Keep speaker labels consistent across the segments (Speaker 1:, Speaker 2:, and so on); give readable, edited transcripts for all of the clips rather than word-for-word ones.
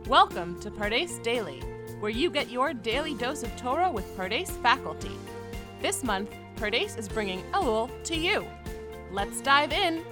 Speaker 1: Welcome to Pardes Daily, where you get your daily dose of Torah with Pardes faculty. This month, Pardes is bringing Elul to you. Let's dive in.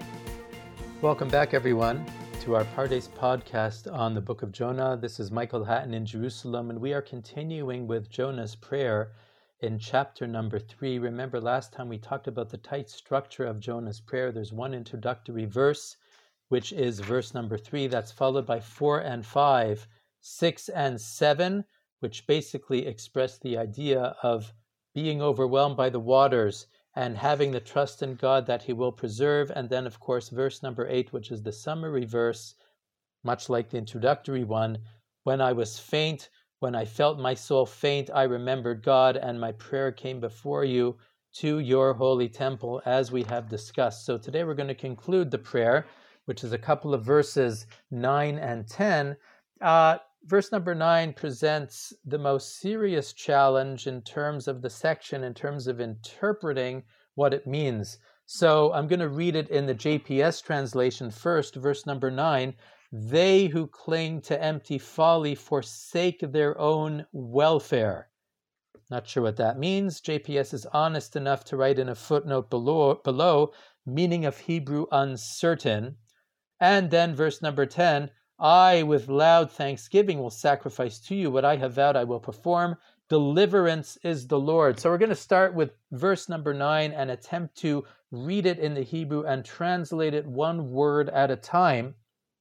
Speaker 2: Welcome back, everyone, to our Pardes podcast on the book of Jonah. This is Michael Hatton in Jerusalem, and we are continuing with Jonah's prayer in chapter number 3. Remember, last time we talked about the tight structure of Jonah's prayer. There's one introductory verse, which is verse number 3. That's followed by 4 and 5, 6 and 7, which basically express the idea of being overwhelmed by the waters and having the trust in God that He will preserve. And then, of course, verse number 8, which is the summary verse, much like the introductory one. When I was faint, when I felt my soul faint, I remembered God, and my prayer came before you to your holy temple, as we have discussed. So today we're going to conclude the prayer, which is a couple of verses 9 and 10. Verse number 9 presents the most serious challenge in terms of the section, in terms of interpreting what it means. So I'm going to read it in the JPS translation first, verse number 9. They who cling to empty folly forsake their own welfare. Not sure what that means. JPS is honest enough to write in a footnote below meaning of Hebrew uncertain. And then verse number 10, I with loud thanksgiving will sacrifice to you. What I have vowed I will perform. Deliverance is the Lord. So we're going to start with verse number 9 and attempt to read it in the Hebrew and translate it one word at a time.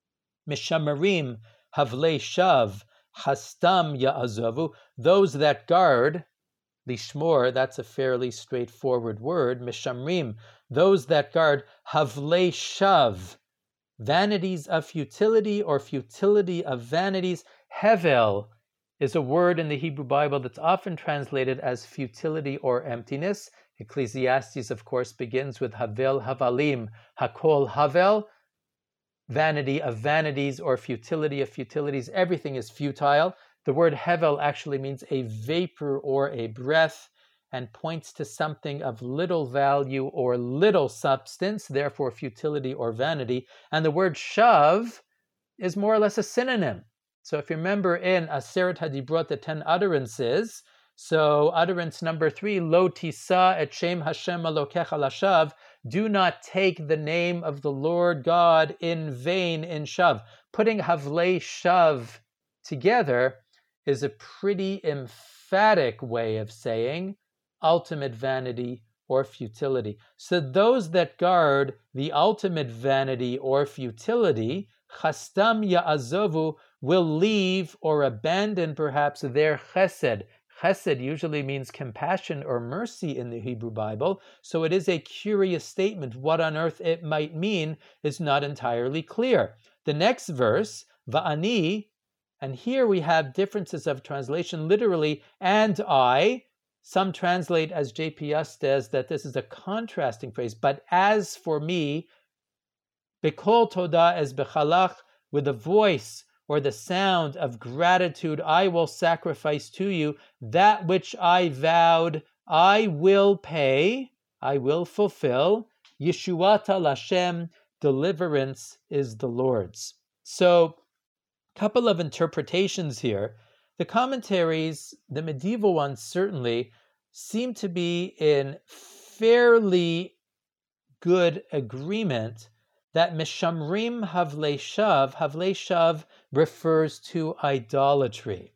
Speaker 2: Mishamarim havlei shav hastam ya'azavu. Those that guard, lishmor, that's a fairly straightforward word. Mishamrim, those that guard, havlei shav, vanities of futility or futility of vanities. Hevel is a word in the Hebrew Bible that's often translated as futility or emptiness. Ecclesiastes, of course, begins with Havel Havalim, Hakol Havel, vanity of vanities or futility of futilities. Everything is futile. The word Hevel actually means a vapor or a breath, and points to something of little value or little substance, therefore futility or vanity. And the word shav is more or less a synonym. So if you remember in Aseret HaDibrot, the 10 utterances, so utterance number 3, Lo tisa et shem Hashem Elokecha lashav, do not take the name of the Lord God in vain in shav. Putting havlei shav together is a pretty emphatic way of saying ultimate vanity or futility. So those that guard the ultimate vanity or futility, chastam ya'azovu, will leave or abandon perhaps their chesed. Chesed usually means compassion or mercy in the Hebrew Bible, so it is a curious statement. What on earth it might mean is not entirely clear. The next verse, va'ani, and here we have differences of translation, literally, and I. Some translate, as JPS says, that this is a contrasting phrase. But as for me, Bekol Todah es bechalach, with the voice or the sound of gratitude, I will sacrifice to you that which I vowed. I will pay, I will fulfill. Yeshuata Lashem, deliverance is the Lord's. So, a couple of interpretations here. The commentaries, the medieval ones certainly, seem to be in fairly good agreement that Mishamrim Havlei Shav refers to idolatry.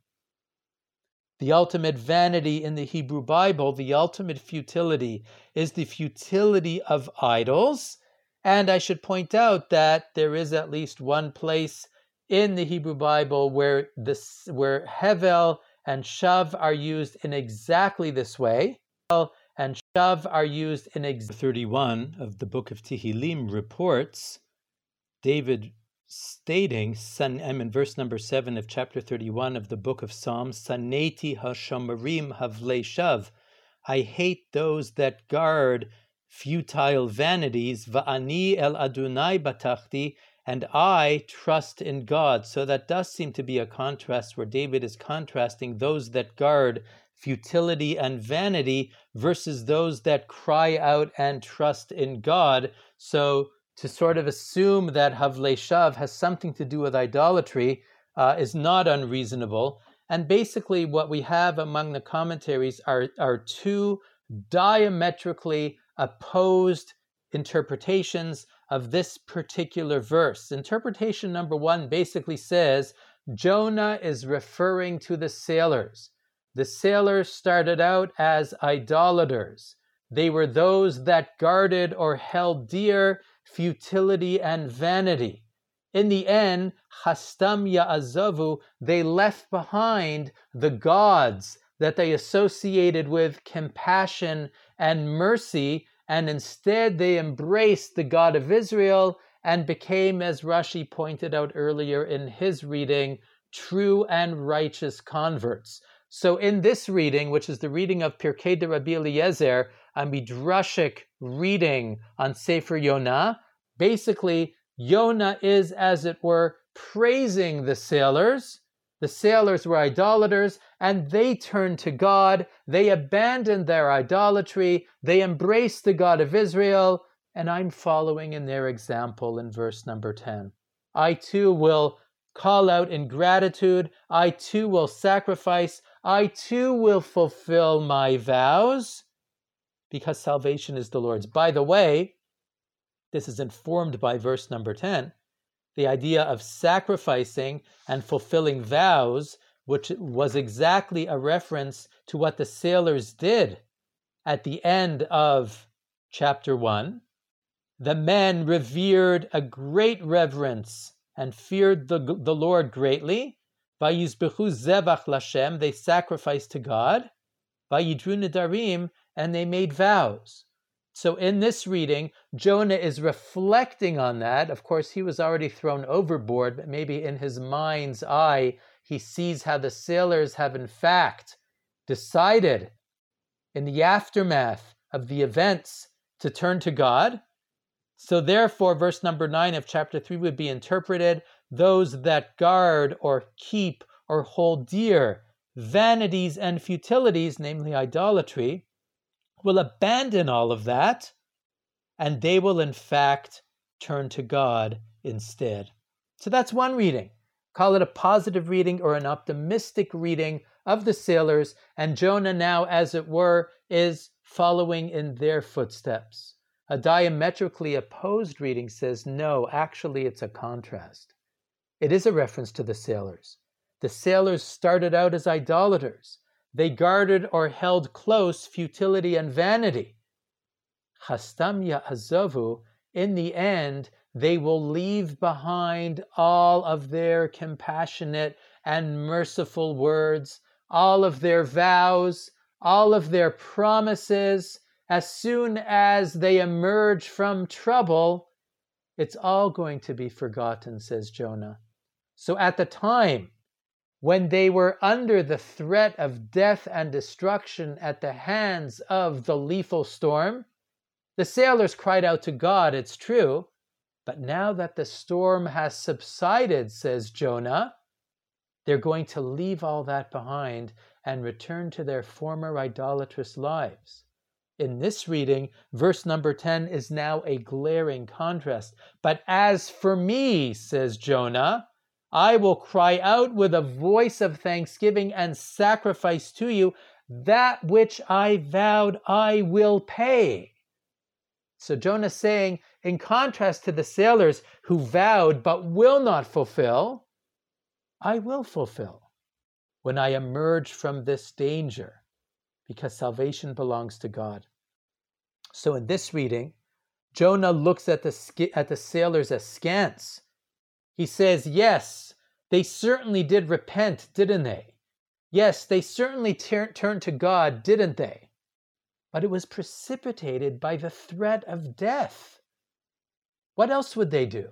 Speaker 2: The ultimate vanity in the Hebrew Bible, the ultimate futility, is the futility of idols. And I should point out that there is at least one place in the Hebrew Bible where Hevel and Shav are used in exactly this way. And Shav are used in 31 of the book of Tehillim reports David stating, in verse number 7 of chapter 31 of the book of Psalms, Saneti hashomarim havlei shav, I hate those that guard futile vanities, va'ani el Adonai batachti, and I trust in God. So that does seem to be a contrast where David is contrasting those that guard futility and vanity versus those that cry out and trust in God. So to sort of assume that Havlei Shav has something to do with idolatry is not unreasonable. And basically what we have among the commentaries are two diametrically opposed interpretations of this particular verse. Interpretation number one basically says Jonah is referring to the sailors. The sailors started out as idolaters. They were those that guarded or held dear futility and vanity. In the end, Chastam Ya'azavu, they left behind the gods that they associated with compassion and mercy, and instead they embraced the God of Israel and became, as Rashi pointed out earlier in his reading, true and righteous converts. So in this reading, which is the reading of Pirkei de Rabbi Eliezer, a midrashic reading on Sefer Yonah, basically Yonah is, as it were, praising the sailors. The sailors were idolaters, and they turned to God. They abandoned their idolatry. They embraced the God of Israel, and I'm following in their example in verse number 10. I too will call out in gratitude. I too will sacrifice. I too will fulfill my vows, because salvation is the Lord's. By the way, this is informed by verse number 10. The idea of sacrificing and fulfilling vows, which was exactly a reference to what the sailors did at the end of chapter 1. The men revered a great reverence and feared the Lord greatly. Vayizbechu zevach lashem, they sacrificed to God. Vayidru nedarim, and they made vows. So in this reading, Jonah is reflecting on that. Of course, he was already thrown overboard, but maybe in his mind's eye, he sees how the sailors have in fact decided in the aftermath of the events to turn to God. So therefore, verse number 9 of chapter 3 would be interpreted, those that guard or keep or hold dear vanities and futilities, namely idolatry, will abandon all of that, and they will in fact turn to God instead. So that's one reading. Call it a positive reading or an optimistic reading of the sailors, and Jonah now, as it were, is following in their footsteps. A diametrically opposed reading says, no, actually it's a contrast. It is a reference to the sailors. The sailors started out as idolaters. They guarded or held close futility and vanity. Chastam Ya'azavu, in the end, they will leave behind all of their compassionate and merciful words, all of their vows, all of their promises. As soon as they emerge from trouble, it's all going to be forgotten, says Jonah. So at the time when they were under the threat of death and destruction at the hands of the lethal storm, the sailors cried out to God, it's true, but now that the storm has subsided, says Jonah, they're going to leave all that behind and return to their former idolatrous lives. In this reading, verse number 10 is now a glaring contrast. But as for me, says Jonah, I will cry out with a voice of thanksgiving and sacrifice to you. That which I vowed I will pay. So Jonah's saying, in contrast to the sailors who vowed but will not fulfill, I will fulfill when I emerge from this danger, because salvation belongs to God. So in this reading, Jonah looks at the sailors askance. He says, yes, they certainly did repent, didn't they? Yes, they certainly turned to God, didn't they? But it was precipitated by the threat of death. What else would they do?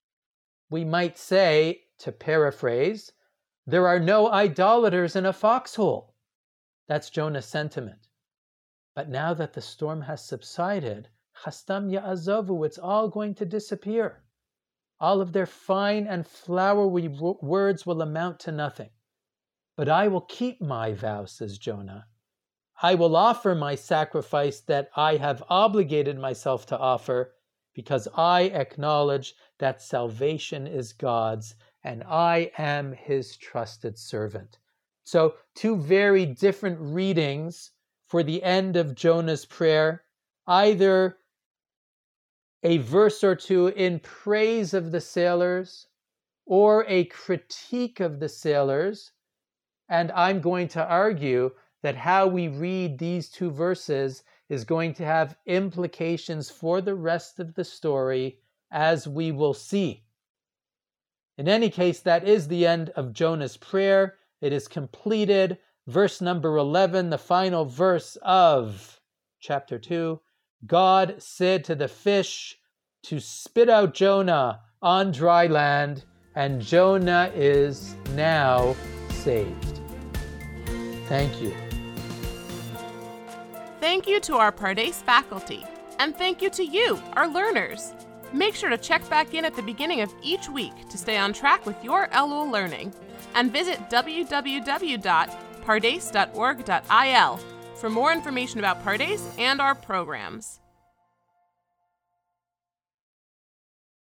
Speaker 2: We might say, to paraphrase, there are no idolaters in a foxhole. That's Jonah's sentiment. But now that the storm has subsided, Chastam Ya'azavu, it's all going to disappear. All of their fine and flowery words will amount to nothing. But I will keep my vow, says Jonah. I will offer my sacrifice that I have obligated myself to offer, because I acknowledge that salvation is God's and I am his trusted servant. So 2 very different readings for the end of Jonah's prayer, either a verse or 2 in praise of the sailors or a critique of the sailors. And I'm going to argue that how we read these 2 verses is going to have implications for the rest of the story, as we will see. In any case, that is the end of Jonah's prayer. It is completed. Verse number 11, the final verse of chapter 2. God said to the fish to spit out Jonah on dry land, and Jonah is now saved. Thank you.
Speaker 1: Thank you to our Pardes faculty, and thank you to you, our learners. Make sure to check back in at the beginning of each week to stay on track with your Elul learning, and visit www.pardes.org.il for more information about Pardes and our programs.